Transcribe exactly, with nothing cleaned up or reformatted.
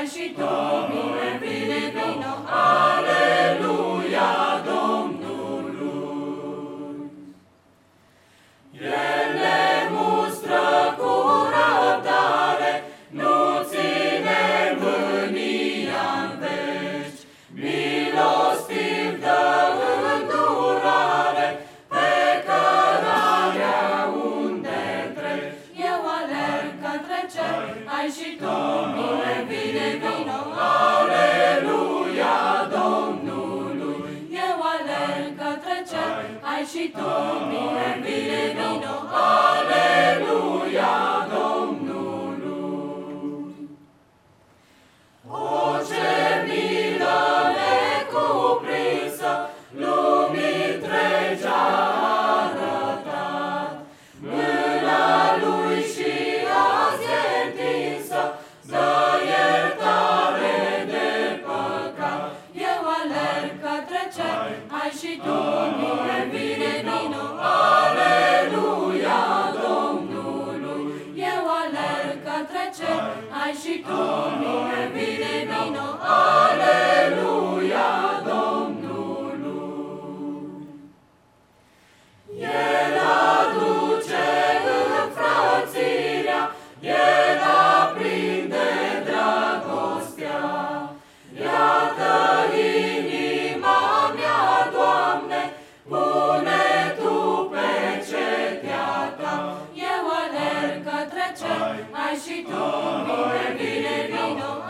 ai și tu, bine, bine, vino, aleluia Domnului. El ne mustră cu răbdare, nu ține mânia-n veci, milostiv dă îndurare, pe cărarea unde treci. Eu alerg către cer, ai și tu, bine, bine, vino, aleluia Domnului. Eu alerg către cer, ai și tu, bine, bine, vino, aleluia Domnului. O, ce milă necuprinsă, lumii întregi a arătat, mâna lui și azi e întinsă, dă iertare de păcat. Eu alerg către cer, ai și tu, bine, bine, vino, aleluia Domnului. Eu alerg către cer, ai și tu, bine, bine, vino, aleluia Domnului. El aduce înfrățirea, El aprinde dragostea. Iată inima mea, Doamne, pune Tu pe cetea Ta. Eu alerg către cer, ai și tu, bine, bine, vino,